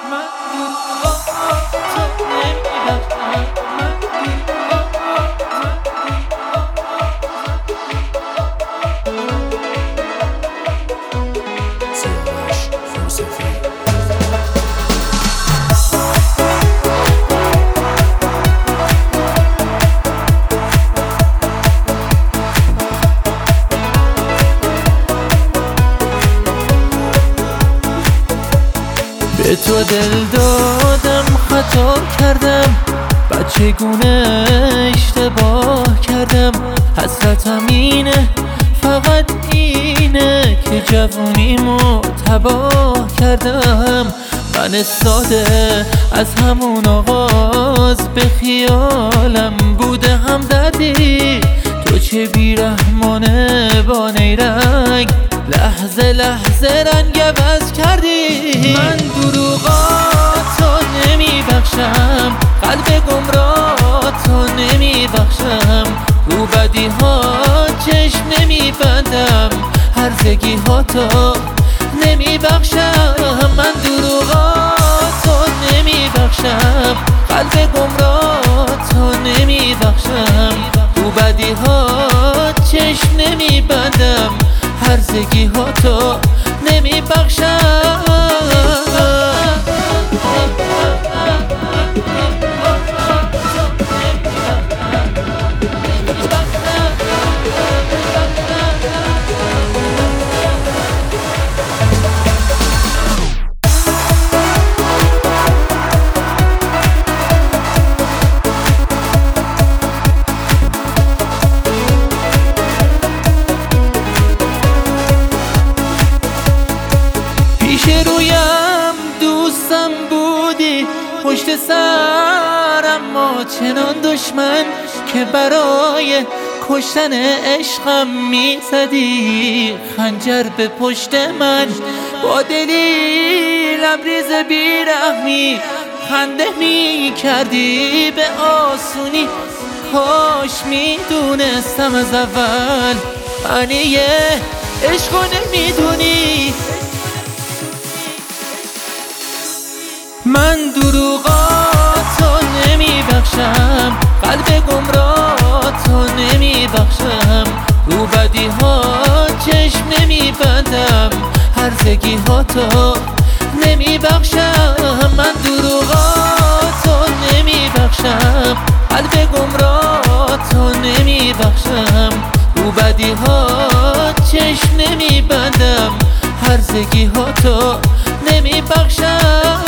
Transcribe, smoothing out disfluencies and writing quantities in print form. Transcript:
به تو دل دادم خطا کردم، بچگونه اشتباه کردم. حسرتم اینه، فقط اینه که جوونیمو تباه کردم. من ساده از همون آغاز به خیالم بوده همدردی. تو چه بیرحمانه با نیرنگ، لحظه لحظه رنگ عوض کردی. من دروغاتو نمیبخشم، قلب گمراهاتو نمیبخشم، رو بدی ها چشم نمیبندم، هرزگی هاتو نمیبخشم. من دروغاتو نمیبخشم، قلب گمراهاتو نمیبخشم، رو بدی ها چشم نمیبندم، هرزگی ها تو نمیبخشم. رویم دوستم بودی، پشت سرم ما چنان دشمن که برای کشتن عشقم میزدی خنجر به پشت من. با دلی لبریز بیرحمی خنده میکردی به آسونی. کاش میدونستم از اول معنی عشقو نمیدونی. من دروغاتو نمیبخشم، قلب گمراهاتو نمیبخشم، رو بدی ها چشم نمیبندم، هرزگی هاتو نمیبخشم. من دروغاتو نمیبخشم، قلب گمراهاتو نمیبخشم، رو بدی ها چشم نمیبندم، هرزگی هاتو نمیبخشم.